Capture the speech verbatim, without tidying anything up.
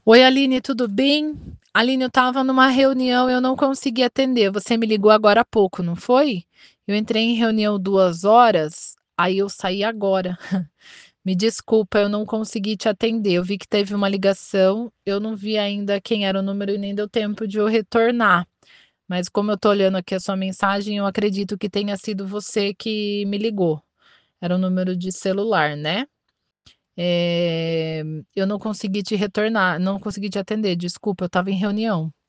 Oi, Aline, tudo bem? Aline, eu estava numa reunião, eu não consegui atender. Você me ligou agora há pouco, não foi? Eu entrei em reunião duas horas, aí eu saí agora. Me desculpa, eu não consegui te atender. Eu vi que teve uma ligação, eu não vi ainda quem era o número e nem deu tempo de eu retornar. Mas como eu tô olhando aqui a sua mensagem, eu acredito que tenha sido você que me ligou. Era um número de celular, né? Eh, eu não consegui te retornar, não consegui te atender, desculpa, eu estava em reunião.